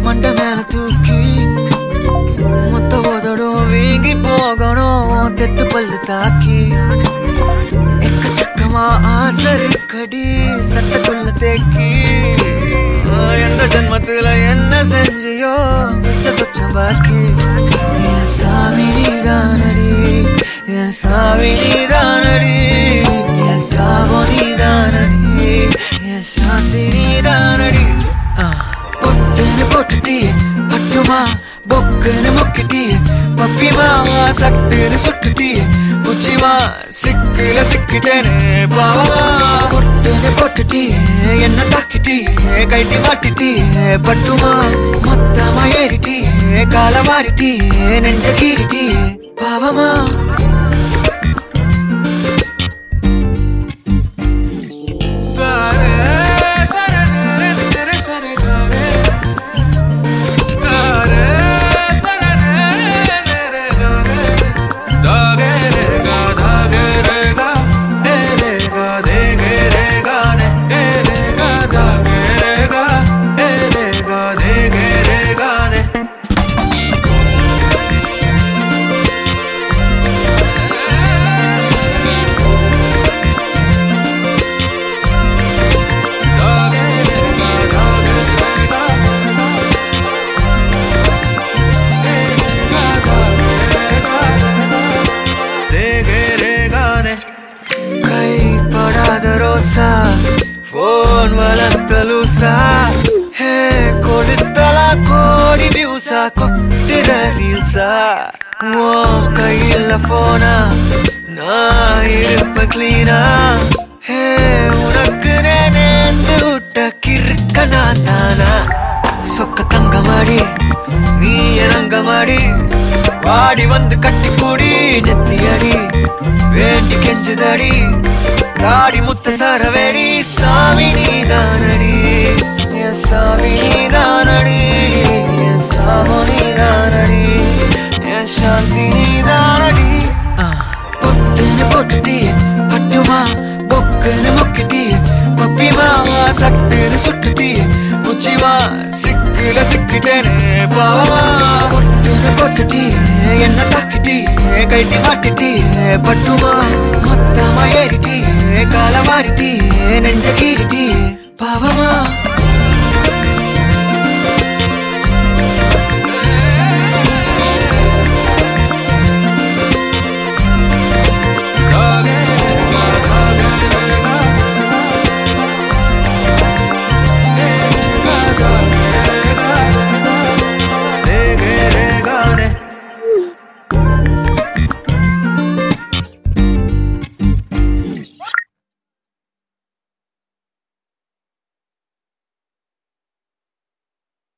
மண்ட மேல தூக்கி மொத்த உதடும் வீங்கி போகணும் தெத்து பல்லு தாக்கி எக்கச்சக்கமா ஆசை இருக்கடி சட்டக்குள்ள தேக்கி எந்த ஜென்மத்துல என்ன செஞ்சியோ மிச்ச சொச்சம் பாக்கி என் சாமி நீதானடி என் சாமி நீதானடி என் சாபோ நீதானடி என் சாந்தி நீதானடி பொட்டுன்னு போட்டுட்டியே பட்டுமா பொக்குன்னு முக்கிட்டியே பப்பிமா சட்டுன்னு சுட்டுட்டியே புச்சிமா சிக்குல சிக்கிட்டேனே பாவமா பொட்டுன்னு போட்டுட்டியே என்ன தாக்கிட்டியே கைட்டி மாட்டிட்டியே பட்டுமா மொத்தமா ஏறிட்டியே கால மாறிட்டியே நெஞ்ச கீறிட்டியே பாவமா फोन वलंतलूसा हे कोडितला कोडी व्यूसा कोट्टिर रील्सा वो कईला फोना ना इरुप्प क्लीना हे उनक्कु नेंदु utta kirkana ताना சொக்க தங்கமாடி நீ எனங்கமாடி வாடி வந்து கட்டி கூடி நெத்தியடி வேண்டி கெஞ்சுதடி தாடி முத்த சரவேடி சாமி நீதானடி என் சாமி நீதானடி என் சாமோ நீதானடி என் சாந்தி நீதானடி பொட்டுன்னு போட்டுட்டியே பட்டுமா பொக்குன்னு முக்கிட்டியே பப்பிமா சட்டுன்னு சுட்டுட்டியே புச்சிமா சிக்குல சிக்கிட்டேனே பாவமா பொட்டுன்னு போட்டுட்டியே என்ன தாக்கிட்டியே கைட்டி மாட்டிட்டியே பட்டுமா மொத்தமா ஏறிட்டியே கால மாறிட்டியே நெஞ்ச கீறிட்டியே பாவமா